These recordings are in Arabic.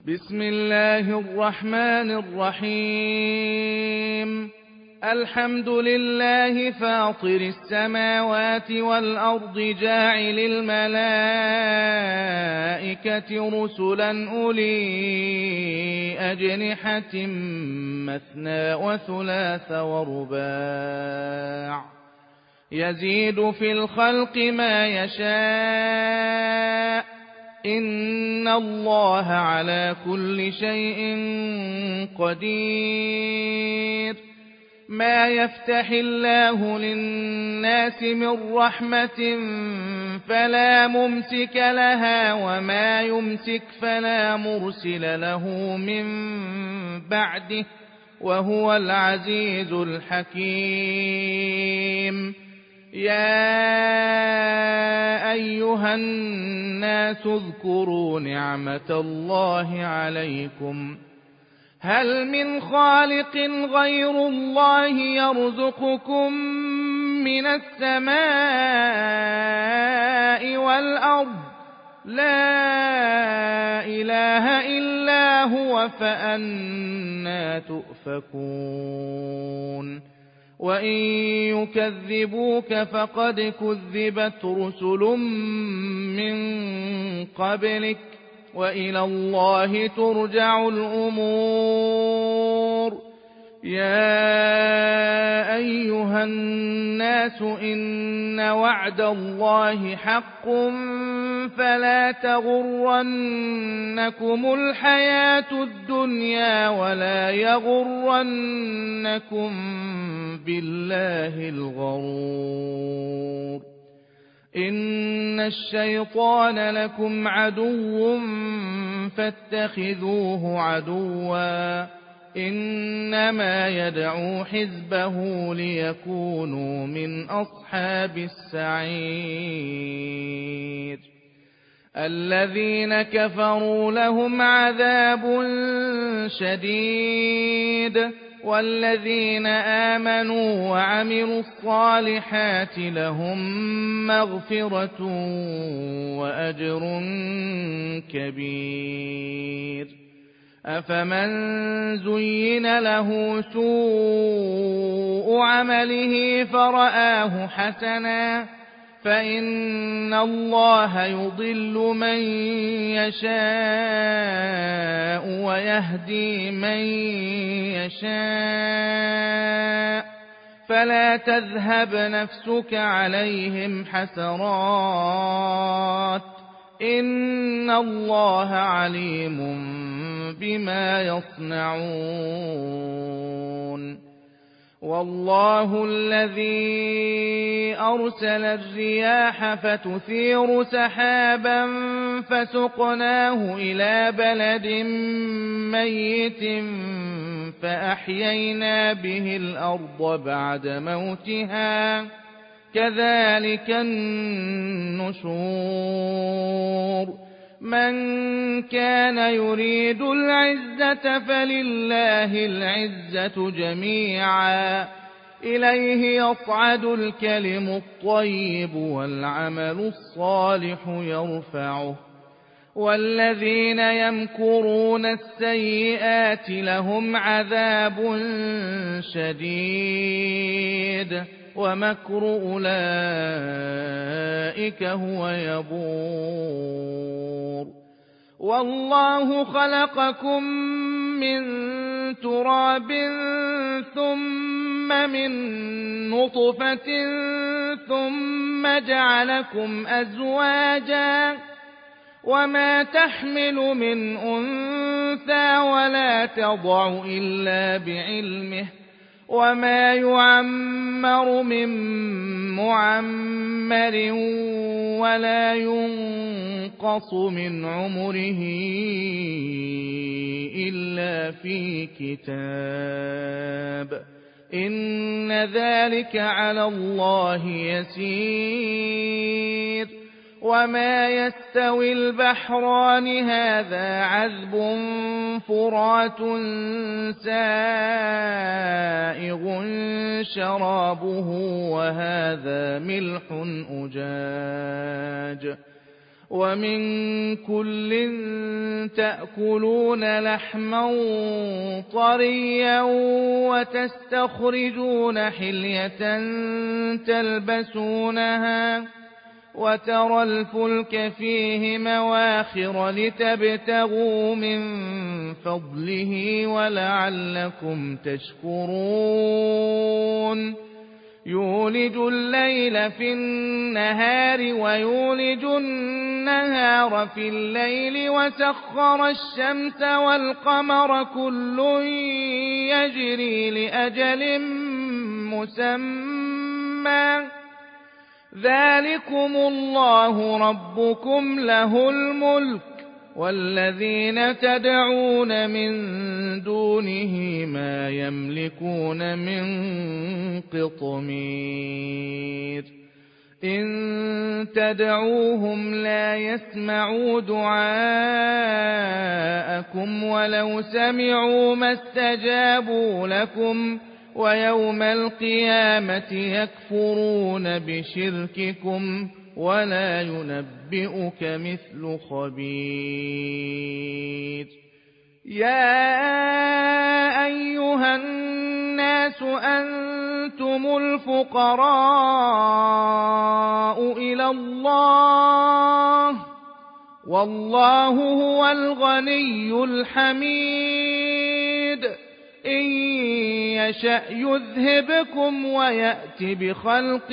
بسم الله الرحمن الرحيم. الحمد لله فاطر السماوات والأرض جاعل الملائكة رسلا أولي أجنحة مثنى وثلاث ورباع يزيد في الخلق ما يشاء إن الله على كل شيء قدير. ما يفتح الله للناس من رحمة فلا ممسك لها وما يمسك فلا مرسل له من بعده وهو العزيز الحكيم. يا أيها الناس اذكروا نعمة الله عليكم هل من خالق غير الله يرزقكم من السماء والأرض لا إله إلا هو فأنى تؤفكون. وإن يكذبوك فقد كذبت رسل من قبلك وإلى الله ترجع الأمور. يا أيها الناس إن وعد الله حق فلا تغرنكم الحياة الدنيا ولا يغرنكم بالله الغرور. إن الشيطان لكم عدو فاتخذوه عدوا إنما يدعو حزبه ليكونوا من أصحاب السعير. الذين كفروا لهم عذاب شديد والذين آمنوا وعملوا الصالحات لهم مغفرة وأجر كبير. أفمن زين له سوء عمله فرآه حسنا فإن الله يضل من يشاء ويهدي من يشاء فلا تذهب نفسك عليهم حسرات إن الله عليم بما يصنعون. والله الذي أرسل الرياح فتثير سحابا فسقناه إلى بلد ميت فأحيينا به الأرض بعد موتها كذلك النشور. من كان يريد العزة فلله العزة جميعا إليه يصعد الكلم الطيب والعمل الصالح يرفعه والذين يمكرون السيئات لهم عذاب شديد ومكر أولئك هو يبور. والله خلقكم من تراب ثم من نطفة ثم جعلكم أزواجا وما تحمل من أنثى ولا تضع إلا بعلمه وما يعمر من معمر ولا ينقص من عمره إلا في كتاب إن ذلك على الله يسير. وما يستوي البحران هذا عذب فرات سائغ شرابه وهذا ملح أجاج ومن كل تأكلون لحما طريا وتستخرجون حلية تلبسونها وترى الفلك فيه مواخر لتبتغوا من فضله ولعلكم تشكرون يولج الليل في النهار ويولج النهار في الليل وسخر الشمس والقمر كل يجري لأجل مسمى ذلكم الله ربكم له الملك والذين تدعون من دونه ما يملكون من قطمير إن تدعوهم لا يسمعوا دعاءكم ولو سمعوا ما استجابوا لكم ويوم القيامة يكفرون بشرككم ولا ينبئك مثل خبير يا أيها الناس أنتم الفقراء إلى الله والله هو الغني الحميد إن يشأ يذهبكم ويأت بخلق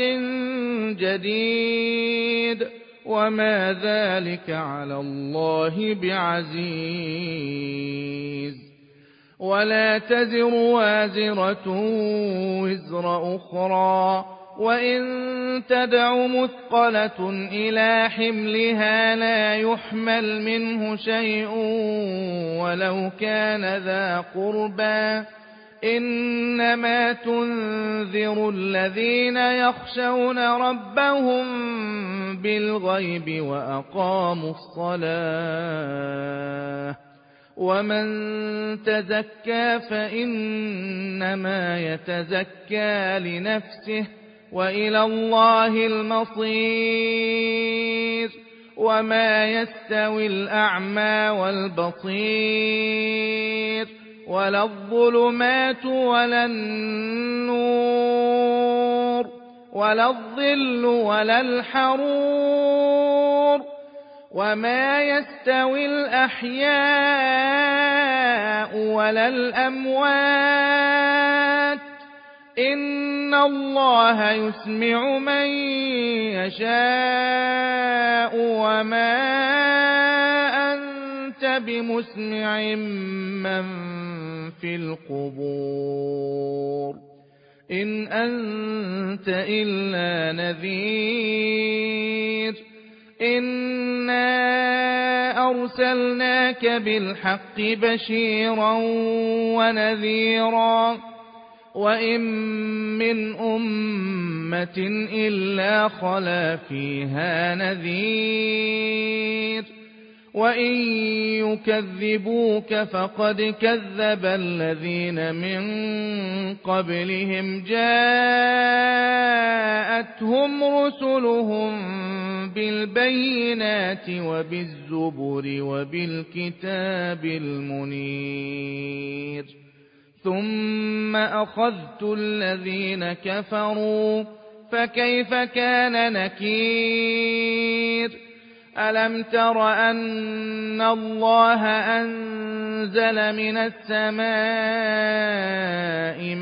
جديد وما ذلك على الله بعزيز ولا تزر وازرة وزر أخرى وإن تدع مثقلة إلى حملها لا يحمل منه شيء ولو كان ذا قربى إنما تنذر الذين يخشون ربهم بالغيب وأقاموا الصلاة ومن تزكى فإنما يتزكى لنفسه وإلى الله المصير وما يستوي الأعمى والبصير ولا الظلمات ولا النور ولا الظل ولا الحرور وما يستوي الأحياء ولا الأموات إن الله يسمع من يشاء وما أنت بمسمع من في القبور إن أنت إلا نذير إنا أرسلناك بالحق بشيرا ونذيرا وإن من أمة إلا خلا فيها نذير وإن يكذبوك فقد كذب الذين من قبلهم جاءتهم رسلهم بالبينات وبالزبر وبالكتاب المنير ثم أخذت الذين كفروا فكيف كان نكير ألم تر أن الله أنزل من السماء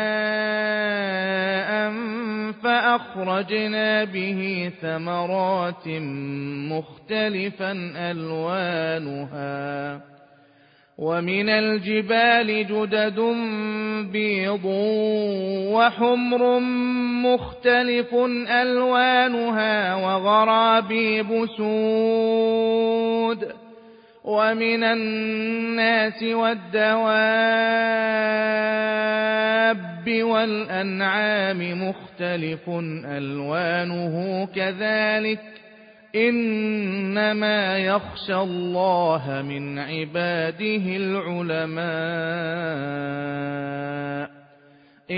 ماء فأخرجنا به ثمرات مختلفا ألوانها ومن الجبال جدد بيض وحمر مختلف ألوانها وغرابيب سود ومن الناس والدواب والأنعام مختلف ألوانه كذلك إنما يخشى الله من عباده العلماء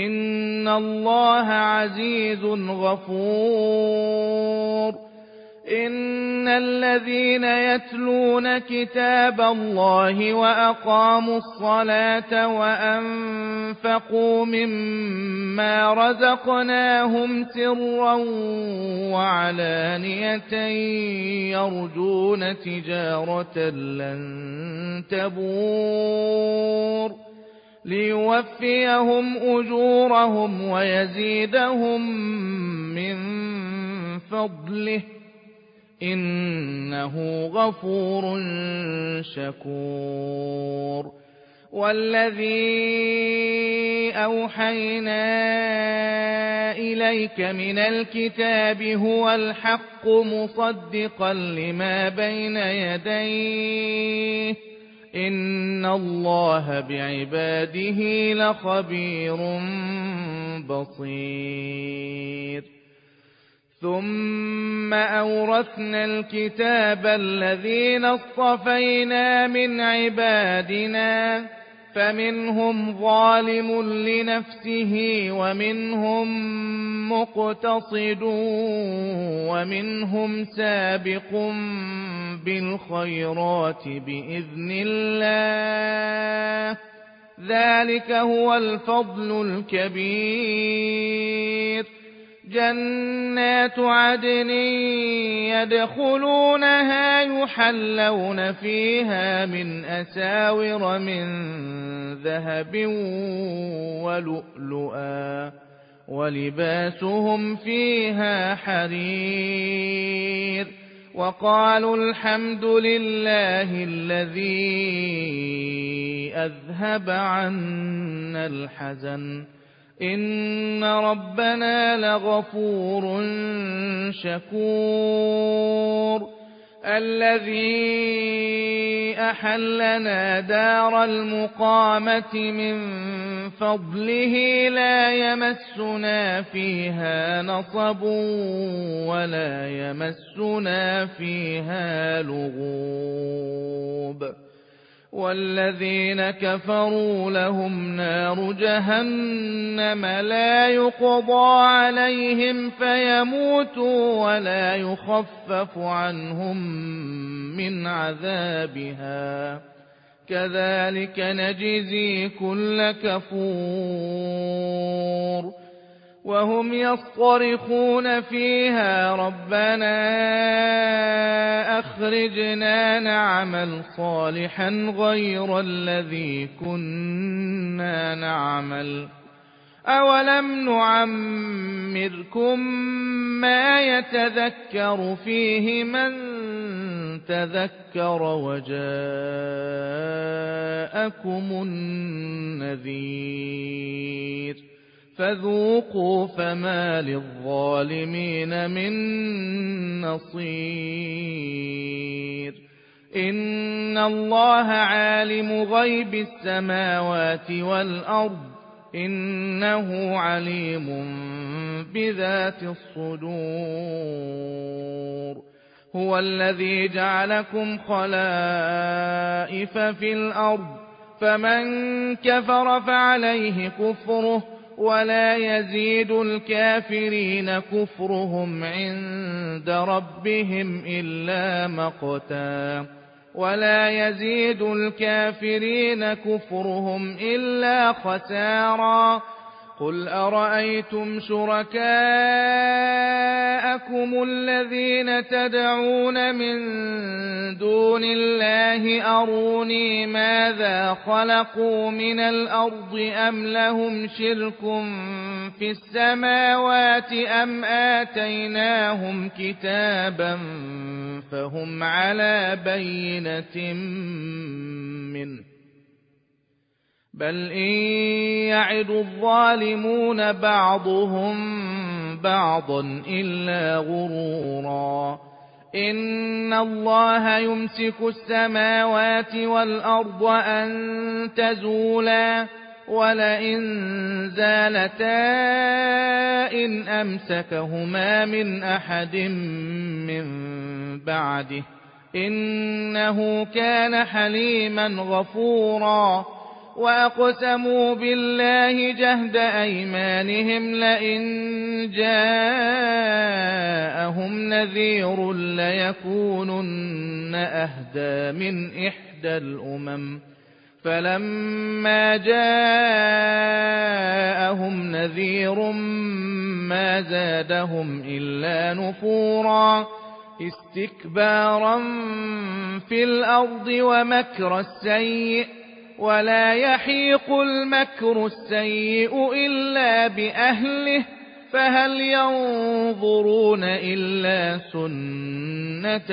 إن الله عزيز غفور إن الذين يتلون كتاب الله وأقاموا الصلاة وأنفقوا مما رزقناهم سرا وعلانية يرجون تجارة لن تبور ليوفيهم أجورهم ويزيدهم من فضله إنه غفور شكور والذي أوحينا إليك من الكتاب هو الحق مصدقا لما بين يديه إن الله بعباده لخبير بصير ثم أورثنا الكتاب الذين اصطفينا من عبادنا فمنهم ظالم لنفسه ومنهم مقتصد ومنهم سابق بالخيرات بإذن الله ذلك هو الفضل الكبير جنات عدن يدخلونها يحلون فيها من أساور من ذهب ولؤلؤا ولباسهم فيها حرير وقالوا الحمد لله الذي أذهب عنا الحزن إن ربنا لغفور شكور الذي أحلنا دار المقامة من فضله لا يمسنا فيها نصب ولا يمسنا فيها لغوب والذين كفروا لهم نار جهنم لا يقضى عليهم فيموتوا ولا يخفف عنهم من عذابها كذلك نجزي كل كفور وهم يصطرخون فيها ربنا أخرجنا نعمل صالحا غير الذي كنا نعمل أولم نعمركم ما يتذكر فيه من تذكر وجاءكم النذير فذوقوا فما للظالمين من نصير إن الله عالم غيب السماوات والأرض إنه عليم بذات الصدور هو الذي جعلكم خلائف في الأرض فمن كفر فعليه كفره ولا يزيد الكافرين كفرهم عند ربهم إلا مقتا ولا يزيد الكافرين كفرهم إلا خسارا قل أرأيتم شركاءكم الذين تدعون من دون الله أروني ماذا خلقوا من الأرض أم لهم شرك في السماوات أم آتيناهم كتابا فهم على بينة منه بل إن يعد الظالمون بعضهم بعضا إلا غرورا إن الله يمسك السماوات والأرض أن تزولا ولئن زالتا إن أمسكهما من أحد من بعده إنه كان حليما غفورا وأقسموا بالله جهد أيمانهم لئن جاءهم نذير ليكونن أهدى من إحدى الأمم فلما جاءهم نذير ما زادهم إلا نفورا استكبارا في الأرض ومكر السيء ولا يحيق المكر السيء إلا بأهله فهل ينظرون إلا سنة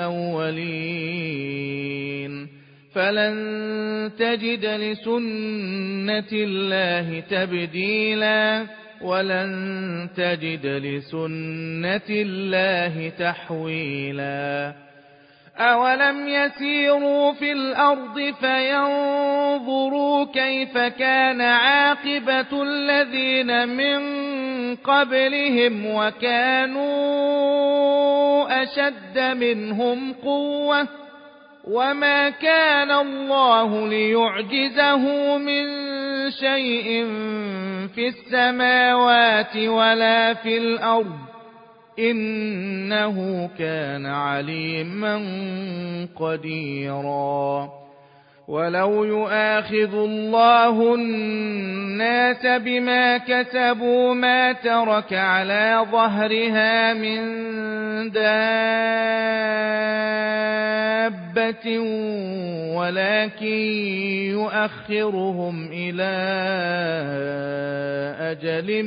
الأولين فلن تجد لسنة الله تبديلا ولن تجد لسنة الله تحويلا أولم يسيروا في الأرض فينظروا كيف كان عاقبة الذين من قبلهم وكانوا أشد منهم قوة وما كان الله ليعجزه من شيء في السماوات ولا في الأرض إنه كان عليما قديرا ولو يؤاخذ الله الناس بما كسبوا ما ترك على ظهرها من دابة ولكن يؤخرهم إلى أجل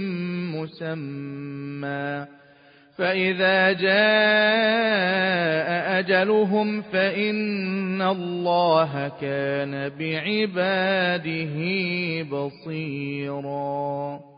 مسمى فإذا جاء أجلهم فإن الله كان بعباده بصيرا